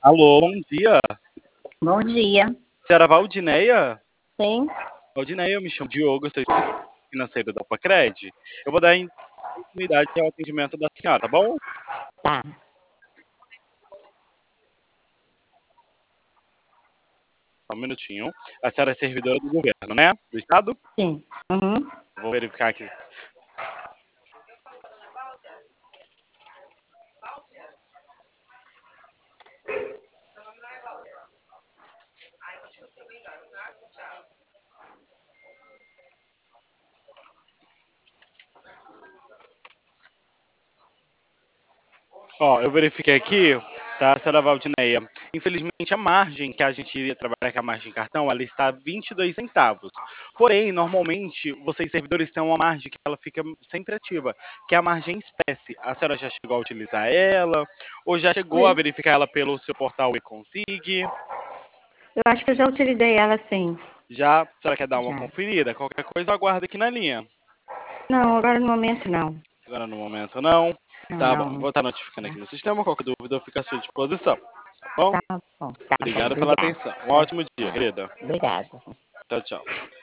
Alô, bom dia. Bom dia. Senhora Valdineia? Sim, Valdineia, eu me chamo Diogo, eu sou financeiro da Pacred. Eu vou dar continuidade ao atendimento da senhora, tá bom? tá. Só um minutinho. A senhora é servidora do governo, né? Do estado? Sim. Uhum. Vou verificar aqui. Ó, eu verifiquei aqui, tá, senhora Valdineia? Infelizmente, a margem que a gente iria trabalhar, que é a margem de cartão, ela está 22 centavos. Porém, normalmente, vocês servidores têm uma margem que ela fica sempre ativa, que é a margem espécie. A senhora já chegou a utilizar ela? Ou já chegou a Ui, verificar ela pelo seu portal e-consig? eu acho que eu já utilizei ela sim. Já? A senhora quer dar uma Já. conferida? Qualquer coisa, aguarda aqui na linha. Não, agora no momento não. Agora, no momento, não. Não, Tá bom, não. vou estar notificando aqui no sistema. Qualquer dúvida, eu fico à sua disposição. Tá bom? Tá bom, Obrigado pela obrigada. atenção. Um ótimo dia, querida. Obrigada. Tchau, tchau.